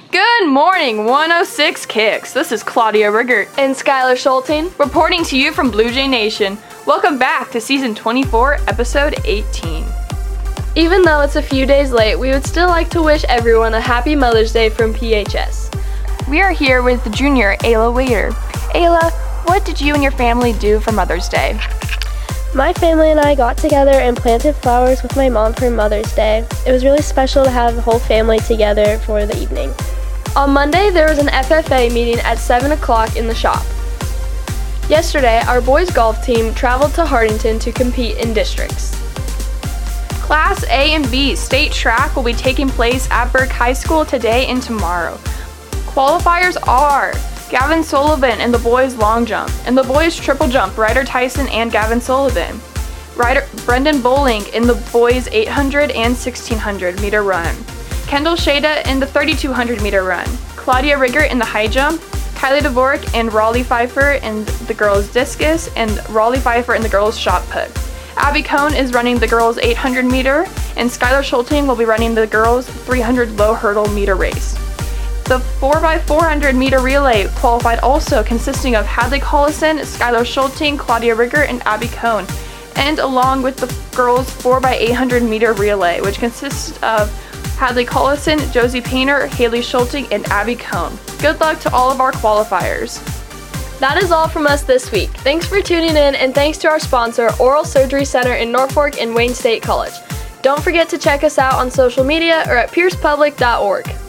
Good morning, 106 Kicks. This is Claudia Riggert and Skylar Schulting reporting to you from Blue Jay Nation. Welcome back to Season 24, Episode 18. Even though it's a few days late, we would still like to wish everyone a happy Mother's Day from PHS. We are here with the junior, Ayla Waiter. Ayla, what did you and your family do for Mother's Day? My family and I got together and planted flowers with my mom for Mother's Day. It was really special to have the whole family together for the evening. On Monday, there was an FFA meeting at 7 o'clock in the shop. Yesterday, our boys golf team traveled to Hartington to compete in districts. Class A and B state track will be taking place at Burke High School today and tomorrow. Qualifiers are Gavin Sullivan in the boys long jump, and the boys triple jump, Ryder Tyson and Gavin Sullivan. Brendan Bowling in the boys 800 and 1600 meter run. Kendall Shada in the 3200 meter run. Claudia Riggert in the high jump. Kylie Dvorak and Raleigh Pfeiffer in the girls discus, and Raleigh Pfeiffer in the girls shot put. Abby Cohn is running the girls 800 meter, and Skylar Schulting will be running the girls 300 low hurdle meter race. The 4x400 meter relay qualified also, consisting of Hadley Collison, Skylar Schulting, Claudia Riggert, and Abby Cohn, and along with the girls 4x800 meter relay, which consists of Hadley Collison, Josie Painter, Haley Schulting, and Abby Cohn. Good luck to all of our qualifiers. That is all from us this week. Thanks for tuning in, and thanks to our sponsor, Oral Surgery Center in Norfolk and Wayne State College. Don't forget to check us out on social media or at piercepublic.org.